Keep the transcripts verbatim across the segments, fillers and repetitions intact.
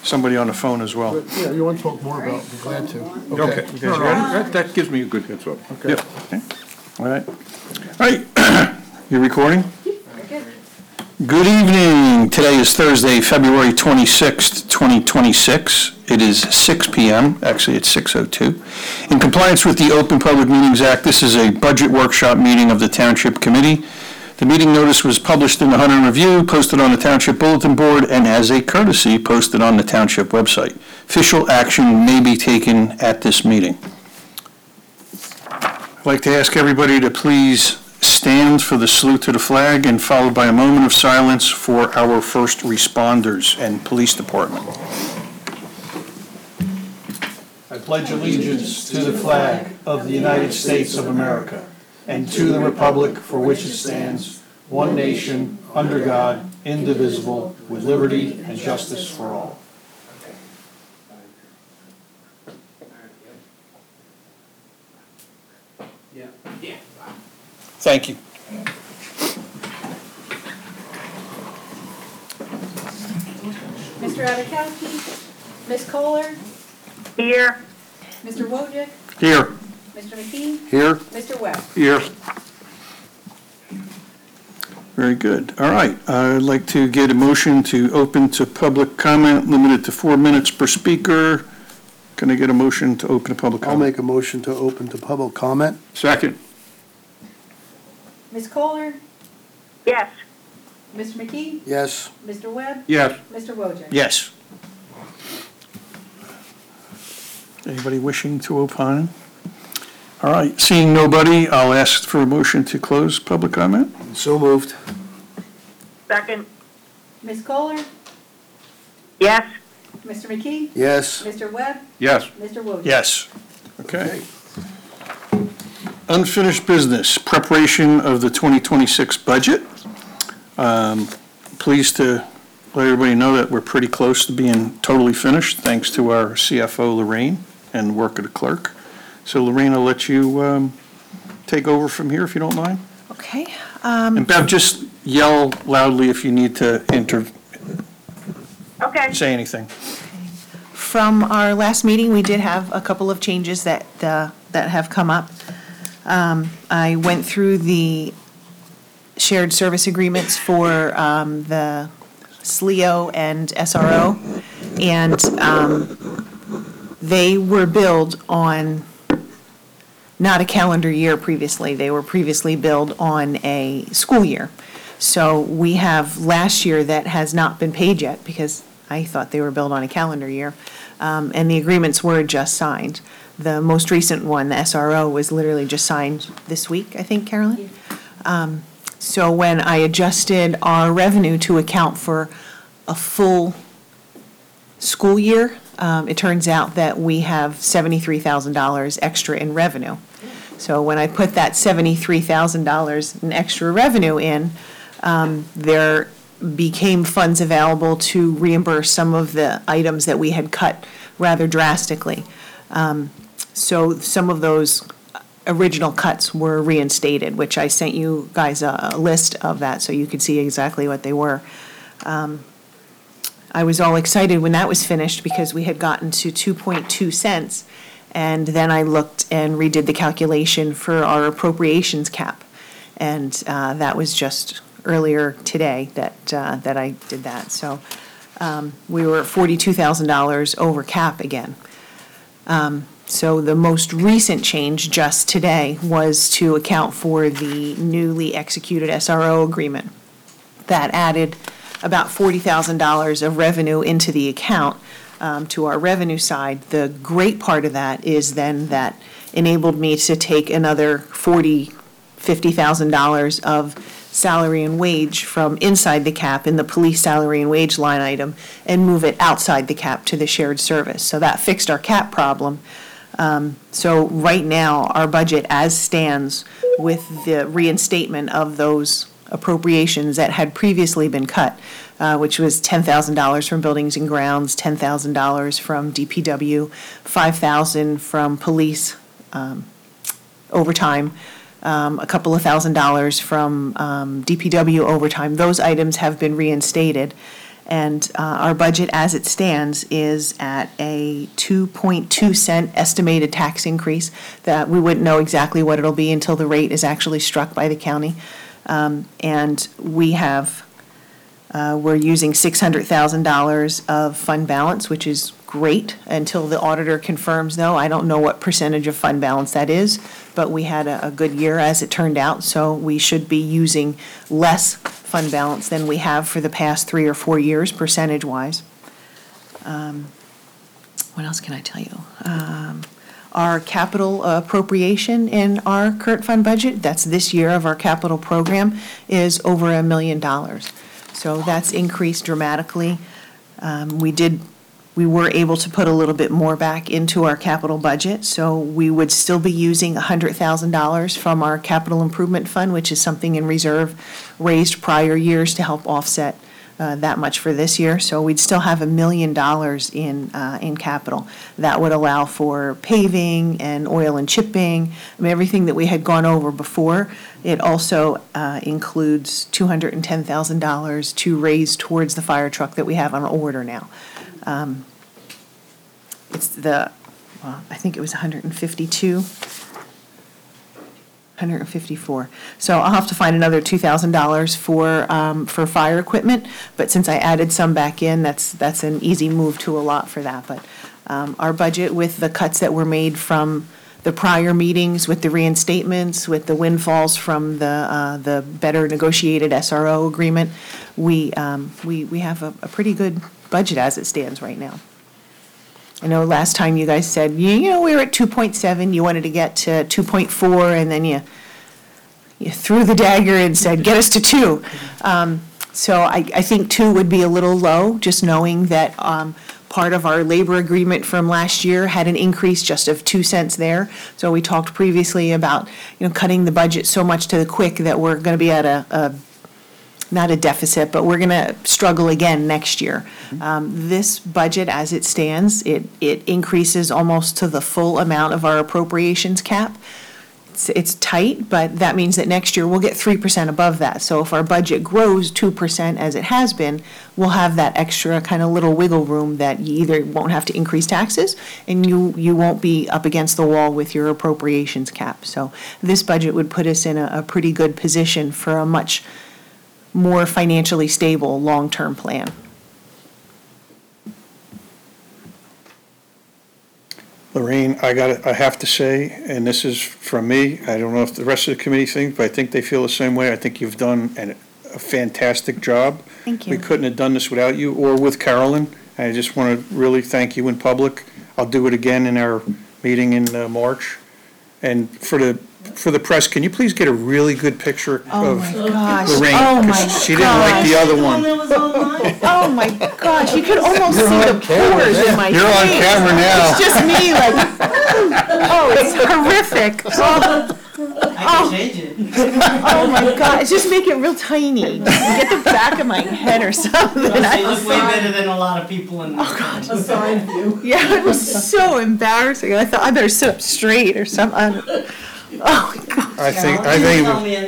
somebody on the phone as well. But, yeah, you want to talk more about it, be glad to. Okay, You guys No, no, ready? that, that gives me a good heads up. Okay. Yep. Okay. All right. All right. You recording? Good evening. Today is Thursday, February twenty-sixth, twenty twenty-six. It is six p m Actually, it's six oh two. In compliance with the Open Public Meetings Act, this is a budget workshop meeting of the Township Committee. The meeting notice was published in the Hunter Review, posted on the Township Bulletin Board, and as a courtesy, posted on the Township website. Official action may be taken at this meeting. I'd like to ask everybody to please stand for the salute to the flag and followed by a moment of silence for our first responders and police department. I pledge allegiance to the flag of the United States of America and to the republic for which it stands, one nation, under God, indivisible, with liberty and justice for all. Thank you. Mister Adakowski, Miz Kohler, Here. Mister Wojcik, Here. Mister McKee, Here? Mister Webb. Here. Very good. All right. I'd like to get a motion to open to public comment, limited to four minutes per speaker. Can I get a motion to open to public I'll comment? make a motion to open to public comment. Second. Miz Kohler, Yes. Mister McKee, Yes. Mister Webb, Yes. Mister Wojcik. Yes. Anybody wishing to opine? All right. Seeing nobody, I'll ask for a motion to close public comment. So moved. Second. Miz Kohler, Yes. Mister McKee, Yes. Mister Webb, Yes. Mister Wojcik. Yes. Okay. Unfinished business, preparation of the twenty twenty-six budget. Um, Pleased to let everybody know that we're pretty close to being totally finished, thanks to our C F O Lorraine and work of the clerk. So Lorraine, I'll let you um, take over from here if you don't mind. Okay. Um, And Bev, just yell loudly if you need to inter, Okay. say anything. From our last meeting, we did have a couple of changes that, uh, that have come up. Um, I went through the shared service agreements for um, the S L E O and S R O, and um, they were billed on not a calendar year previously. They were previously billed on a school year. So we have last year that has not been paid yet because I thought they were billed on a calendar year, um, and the agreements were just signed. The most recent one, the S R O, was literally just signed this week, I think, Carolyn? Um, So when I adjusted our revenue to account for a full school year, um, it turns out that we have seventy-three thousand dollars extra in revenue. So when I put that seventy-three thousand dollars in extra revenue in, um, there became funds available to reimburse some of the items that we had cut rather drastically. Um, So some of those original cuts were reinstated, which I sent you guys a, a list of that so you could see exactly what they were. Um, I was all excited when that was finished because we had gotten to two point two cents. And then I looked and redid the calculation for our appropriations cap. And uh, that was just earlier today that, uh, that I did that. So um, we were forty-two thousand dollars over cap again. Um, So the most recent change just today was to account for the newly executed S R O agreement. That added about forty thousand dollars of revenue into the account um, to our revenue side. The great part of that is then that enabled me to take another forty, fifty thousand dollars of salary and wage from inside the cap in the police salary and wage line item and move it outside the cap to the shared service. So that fixed our cap problem. Um, so right now, our budget as stands with the reinstatement of those appropriations that had previously been cut, uh, which was ten thousand dollars from Buildings and Grounds, ten thousand dollars from D P W, five thousand dollars from police um, overtime, um, a couple of thousand dollars from um, D P W overtime. Those items have been reinstated. And uh, our budget as it stands is at a two point two cent estimated tax increase that we wouldn't know exactly what it'll be until the rate is actually struck by the county. Um, And we have, uh, we're using six hundred thousand dollars of fund balance, which is great until the auditor confirms, though. I don't know what percentage of fund balance that is, but we had a, a good year as it turned out, so we should be using less fund balance than we have for the past three or four years, percentage-wise. Um, What else can I tell you? Um, Our capital appropriation in our current fund budget, that's this year of our capital program, is over a million dollars. So that's increased dramatically. Um, We did We were able to put a little bit more back into our capital budget, so we would still be using one hundred thousand dollars from our capital improvement fund, which is something in reserve raised prior years to help offset uh, that much for this year. So we'd still have a million dollars in, uh, in capital. That would allow for paving and oil and chipping, I mean, everything that we had gone over before. It also uh, includes two hundred ten thousand dollars to raise towards the fire truck that we have on order now. Um, It's the, well, I think it was one hundred fifty-two, one hundred fifty-four. So I'll have to find another two thousand dollars for, um, for fire equipment, but since I added some back in, that's, that's an easy move to a lot for that. But um, our budget, with the cuts that were made from the prior meetings, with the reinstatements, with the windfalls from the, uh, the better negotiated S R O agreement, we, um, we, we have a, a pretty good budget as it stands right now. I know last time you guys said, you you know, we were at two point seven, you wanted to get to two point four, and then you, you threw the dagger and said, get us to two. Um, So I, I think two would be a little low, just knowing that um, part of our labor agreement from last year had an increase just of two cents there. So we talked previously about, you know, cutting the budget so much to the quick that we're going to be at a, a not a deficit, but we're going to struggle again next year. Um, This budget, as it stands, it, it increases almost to the full amount of our appropriations cap. It's, it's tight, but that means that next year we'll get three percent above that. So if our budget grows two percent as it has been, we'll have that extra kind of little wiggle room that you either won't have to increase taxes and you, you won't be up against the wall with your appropriations cap. So this budget would put us in a, a pretty good position for a much more financially stable, long-term plan. Lorraine, I got, I have to say, and this is from me, I don't know if the rest of the committee thinks, but I think they feel the same way. I think you've done an, a fantastic job. Thank you. We couldn't have done this without you or with Carolyn. I just want to really thank you in public. I'll do it again in our meeting in uh, March. And for the, for the press, can you please get a really good picture Oh, of my gosh. Lorraine? Oh, 'Cause my she didn't like the other one. Oh, my gosh, you could almost see the pores in my face. You're on camera now. It's just me, like, oh, it's horrific. Oh, I can change it. oh, my God, just make it real tiny. Get the back of my head or something. You I- look way better than a lot of people in. Oh God. A side view. Yeah, it was so embarrassing. I thought I better sit up straight or something. Oh, my God. I think, I You think, didn't tell me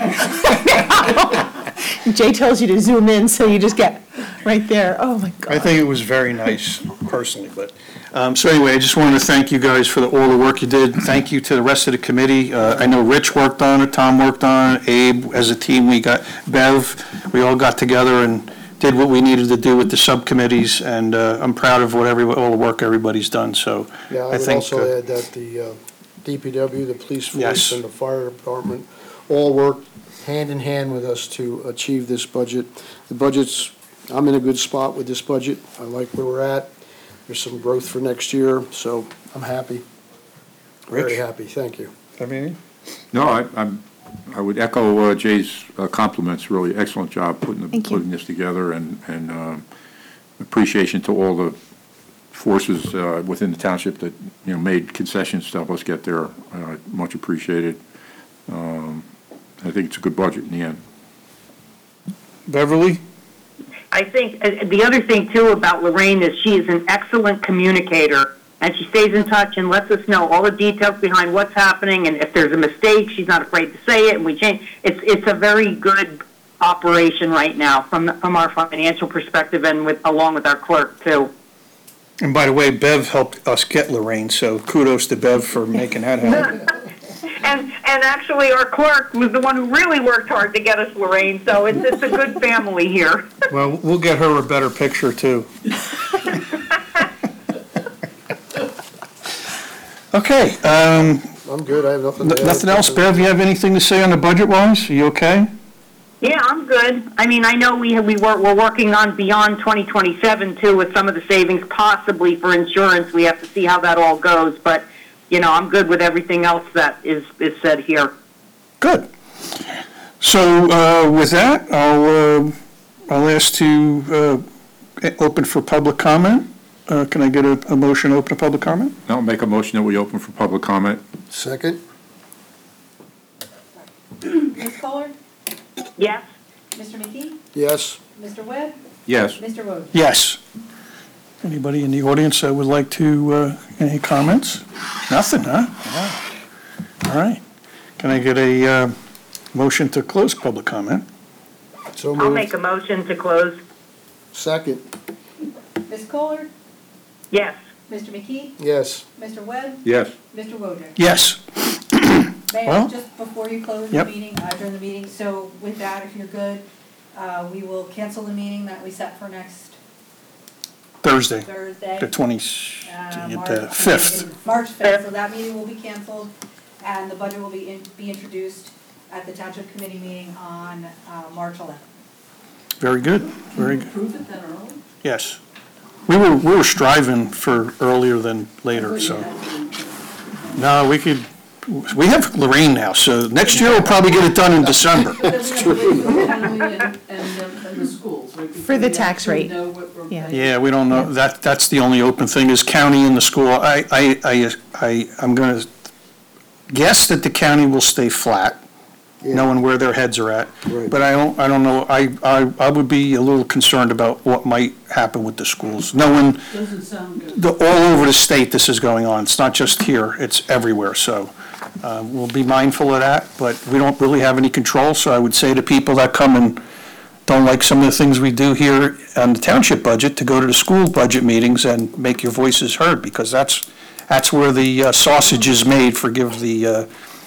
anything. Jay tells you to zoom in, so you just get right there. Oh, my God. I think it was very nice personally, but, um, so anyway, I just wanted to thank you guys for the, all the work you did. Thank you to the rest of the committee. Uh, I know Rich worked on it, Tom worked on it, Abe, as a team, we got, Bev, we all got together and did what we needed to do with the subcommittees, and, uh, I'm proud of what every, all the work everybody's done, so. Yeah, I I would think, also uh, add that the uh, D P W, the police Yes. force, and the fire department all worked hand in hand with us to achieve this budget. The budget's, I'm in a good spot with this budget. I like where we're at. There's some growth for next year, so I'm happy. Very Rich? happy, thank you. I mean, No, I, I'm, I would echo uh, Jay's uh, compliments, really excellent job putting, the- Thank you. putting this together, and, and um, appreciation to all the forces uh, within the township that, you know, made concessions to help us get there, uh, much appreciated. Um, I think it's a good budget in the end. Beverly? I think, uh, the other thing too about Lorraine is she is an excellent communicator, and she stays in touch and lets us know all the details behind what's happening, and if there's a mistake, she's not afraid to say it, and we change. It's, it's a very good operation right now from, from our financial perspective and with, along with our clerk too. And by the way, Bev helped us get Lorraine, so kudos to Bev for making that happen. And, and actually our clerk was the one who really worked hard to get us Lorraine, so it's, it's a good family here. Well, we'll get her a better picture, too. Okay, um, I'm good, I have nothing to n- add. nothing else? Bev, you have anything to say on the budget-wise? Are you okay? Yeah, I'm good. I mean, I know we, we were, we're working on beyond twenty twenty-seven too with some of the savings possibly for insurance. We have to see how that all goes, but, you know, I'm good with everything else that is, is said here. Good. So uh, with that, I'll, uh, I'll ask to uh, open for public comment. Uh, Can I get a a motion to open to public comment? I'll make a motion that we open for public comment. Second? Miz Kohler? Yes? Mister McKee? Yes. Mister Webb? Yes. Mister Wojda? Yes. Anybody in the audience that would like to, uh, any comments? Nothing, huh? Wow. All right. Can I get a uh, motion to close public comment? So I'll moved. make a motion to close. Second? Miz Kohler? Yes. Mister McKee? Yes. Mister Webb? Yes. Mister Wojda? Yes. Well- Mayor, just before you close the Yep. meeting, uh, during the meeting, so with that, if you're good, uh, we will cancel the meeting that we set for next Thursday, Thursday. the twenty, uh, the March- fifth. March fifth, so that meeting will be canceled, and the budget will be, in- be introduced at the township committee meeting on, uh, March eleventh. Very good, very good. Approve it that early? Yes. We were, we were striving for earlier than later, so. No, we could, we have Lorraine now, so next year we'll probably get it done in December. And, and, and the schools, right? For the tax Before we rate. actually know what we're Yeah. paying. Yeah, we don't know, that, that's the only open thing is county and the school. I, I, I, I, I'm gonna guess that the county will stay flat, Yeah. knowing where their heads are at. Right. But I don't, I don't know, I, I, I would be a little concerned about what might happen with the schools, knowing Doesn't sound good. the, all over the state this is going on. It's not just here, it's everywhere, so, uh, we'll be mindful of that, but we don't really have any control, so I would say to people that come and don't like some of the things we do here on the township budget, to go to the school budget meetings and make your voices heard, because that's, that's where the uh, sausage is made, forgive the, uh,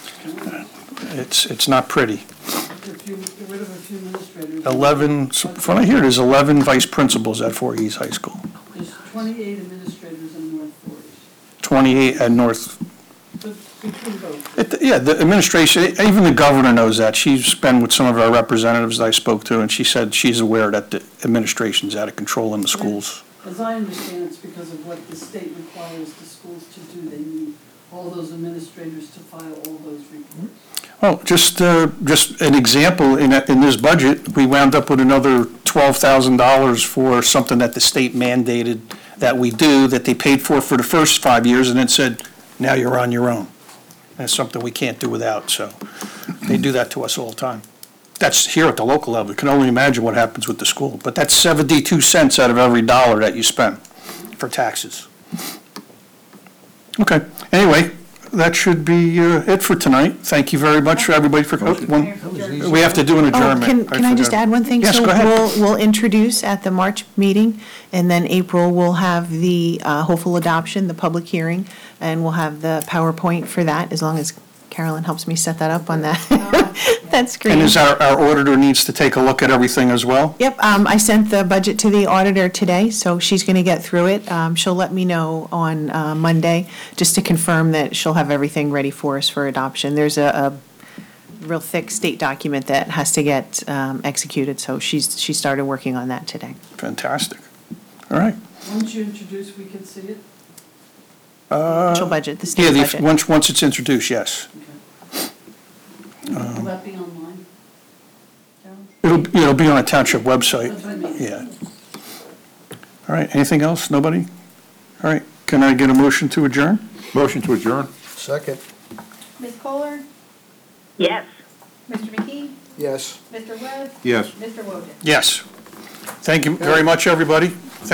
it's, it's not pretty. If you get rid of a few administrators. Eleven, from what I hear, there's eleven vice principals at Fort East High School, There's twenty-eight administrators in North Forest, twenty-eight at North. but between both. It- Yeah, the administration, even the governor knows that. She's been with some of our representatives that I spoke to, and she said she's aware that the administration's out of control in the schools. As I understand, it's because of what the state requires the schools to do. They need all those administrators to file all those reports. Well, just, uh, just an example, in, in this budget, we wound up with another twelve thousand dollars for something that the state mandated that we do, that they paid for for the first five years, and then said, now you're on your own. That's something we can't do without, so they do that to us all the time. That's here at the local level. You can only imagine what happens with the school, but that's seventy-two cents out of every dollar that you spend for taxes. Okay, anyway, that should be uh, it for tonight. Thank you very much for everybody for, oh, one, we have to do an Oh, adjournment. can, can I just forgot. add one thing? Yes, go ahead. So we'll, we'll introduce at the March meeting, and then April, we'll have the uh, hopeful adoption, the public hearing, and we'll have the PowerPoint for that, as long as Carolyn helps me set that up on that, that screen. And is our, our auditor needs to take a look at everything as well? Yep, um, I sent the budget to the auditor today, so she's gonna get through it. Um, she'll let me know on, uh, Monday, just to confirm that she'll have everything ready for us for adoption. There's a, a real thick state document that has to get, um, executed, so she's, she started working on that today. Fantastic. All right. Once you introduce, we can see it? She'll budget, the Uh, Yeah, state the, budget. once, once it's introduced, yes. Okay. Will that be online? Carol? It'll, it'll be on a township website, That's what I mean. yeah. All right, anything else? Nobody? All right, can I get a motion to adjourn? Motion to adjourn? Second? Miz Kohler? Yes. Mister McKee? Yes. Mister Webb? Yes. Mister Wojda? Yes. Thank you very much, everybody.